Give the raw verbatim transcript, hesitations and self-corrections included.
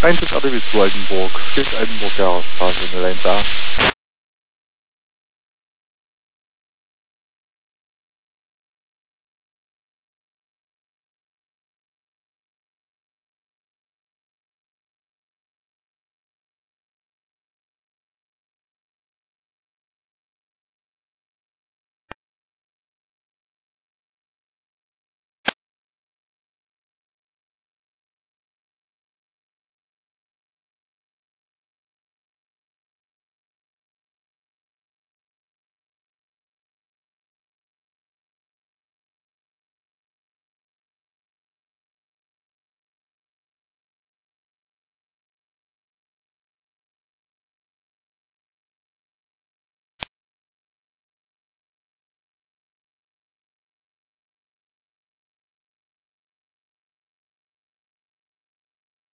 Eintritt A D W zu Altenburg, steht Altenburg Gerhardstraße in der Lane da.